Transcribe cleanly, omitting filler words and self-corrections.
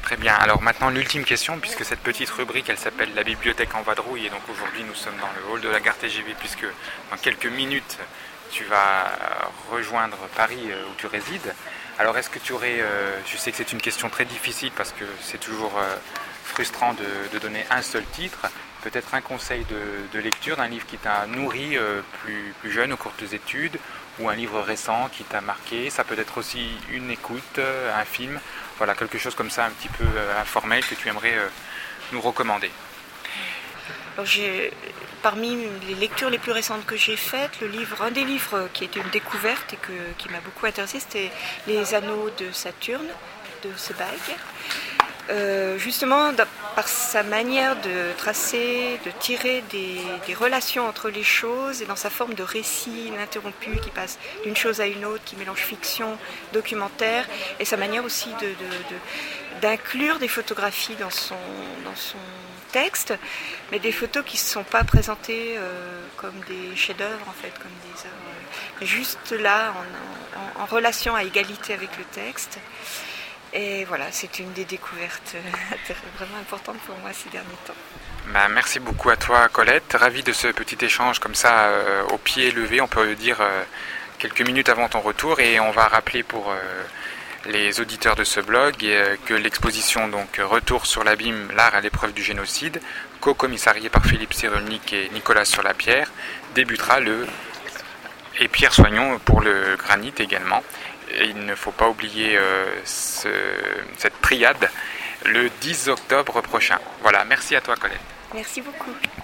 Très bien. Alors maintenant, l'ultime question, puisque cette petite rubrique, elle s'appelle la bibliothèque en vadrouille, et donc aujourd'hui nous sommes dans le hall de la gare TGV, puisque dans quelques minutes tu vas rejoindre Paris où tu résides. Alors est-ce que tu aurais, je sais que c'est une question très difficile parce que c'est toujours frustrant de donner un seul titre, peut-être un conseil de lecture d'un livre qui t'a nourri plus jeune au cours de tes études, ou un livre récent qui t'a marqué. Ça peut être aussi une écoute, un film, voilà, quelque chose comme ça un petit peu informel que tu aimerais nous recommander. Alors, parmi les lectures les plus récentes que j'ai faites, un des livres qui était une découverte et qui m'a beaucoup intéressée, c'était Les Anneaux de Saturne de Sebag. Justement, par sa manière de tracer, de tirer des relations entre les choses, et dans sa forme de récit ininterrompu qui passe d'une chose à une autre, qui mélange fiction, documentaire, et sa manière aussi d'inclure des photographies dans son texte, mais des photos qui ne sont pas présentées comme des chefs-d'œuvre, en fait, comme des œuvres, juste là, en relation à égalité avec le texte. Et voilà, c'est une des découvertes vraiment importantes pour moi ces derniers temps. Merci beaucoup à toi, Colette. Ravi de ce petit échange comme ça, au pied levé, on peut le dire, quelques minutes avant ton retour. Et on va rappeler pour les auditeurs de ce blog que l'exposition donc Retour sur l'abîme, l'art à l'épreuve du génocide, co-commissariée par Philippe Cyrulnik et Nicolas Surlapierre, débutera et Pierre Soignon pour le granit également. Et il ne faut pas oublier cette triade le 10 octobre prochain. Voilà, merci à toi, Colette. Merci beaucoup.